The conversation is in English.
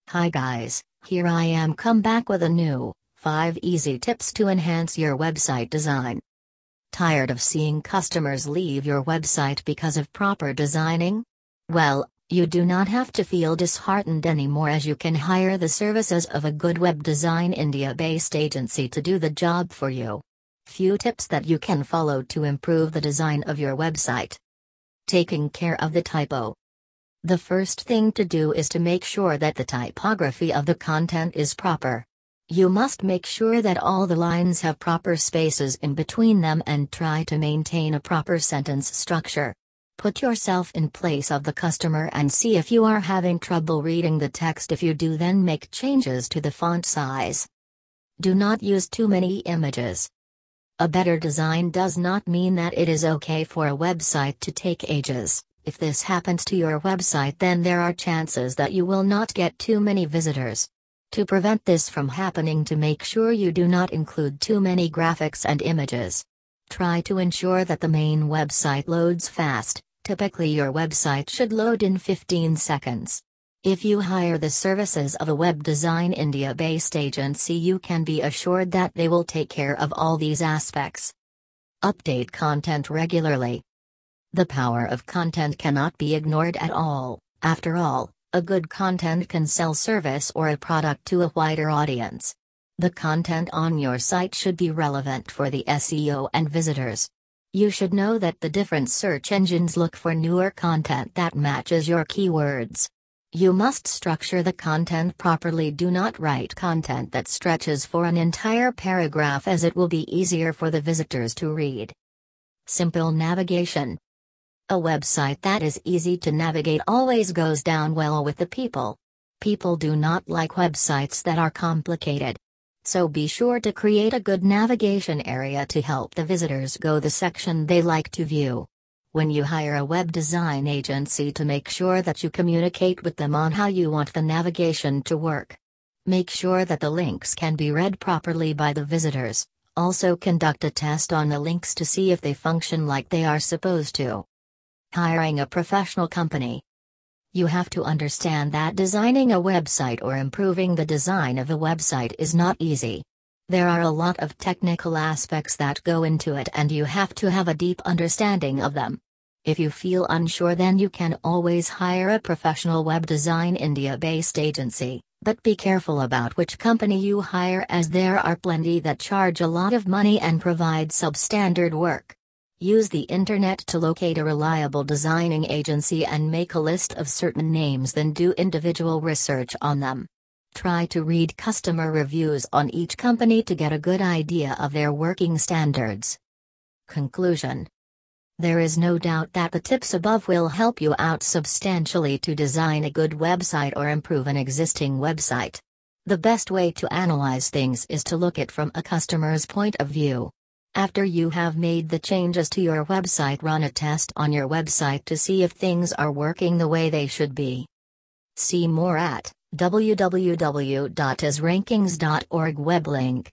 Hi guys, here I am come back with a new 5 easy tips to enhance your website design. Tired of seeing customers leave your website because of proper designing? Well, you do not have to feel disheartened anymore, as you can hire the services of a good web design India-based agency to do the job for you. Few tips that you can follow to improve the design of your website. Taking care of the typo. The first thing to do is to make sure that the typography of the content is proper. You must make sure that all the lines have proper spaces in between them and try to maintain a proper sentence structure. Put yourself in place of the customer and see if you are having trouble reading the text. If you do, then make changes to the font size. Do not use too many images. A better design does not mean that it is okay for a website to take ages. If this happens to your website, then there are chances that you will not get too many visitors. To prevent this from happening, to make sure you do not include too many graphics and images. Try to ensure that the main website loads fast. Typically your website should load in 15 seconds. If you hire the services of a web design India-based agency, you can be assured that they will take care of all these aspects. Update content regularly. The power of content cannot be ignored at all. After all, a good content can sell service or a product to a wider audience. The content on your site should be relevant for the SEO and visitors. You should know that the different search engines look for newer content that matches your keywords. You must structure the content properly. Do not write content that stretches for an entire paragraph, as it will be easier for the visitors to read. Simple navigation. A website that is easy to navigate always goes down well with the people. People do not like websites that are complicated. So be sure to create a good navigation area to help the visitors go the section they like to view. When you hire a web design agency, to make sure that you communicate with them on how you want the navigation to work. Make sure that the links can be read properly by the visitors. Also conduct a test on the links to see if they function like they are supposed to. Hiring a professional company. You have to understand that designing a website or improving the design of a website is not easy. There are a lot of technical aspects that go into it, and you have to have a deep understanding of them. If you feel unsure, then you can always hire a professional web design India-based agency, but be careful about which company you hire, as there are plenty that charge a lot of money and provide substandard work. Use the internet to locate a reliable designing agency and make a list of certain names, then do individual research on them. Try to read customer reviews on each company to get a good idea of their working standards. Conclusion. There is no doubt that the tips above will help you out substantially to design a good website or improve an existing website. The best way to analyze things is to look at from a customer's point of view. After you have made the changes to your website, run a test on your website to see if things are working the way they should be. See more at www.asrankings.org web link.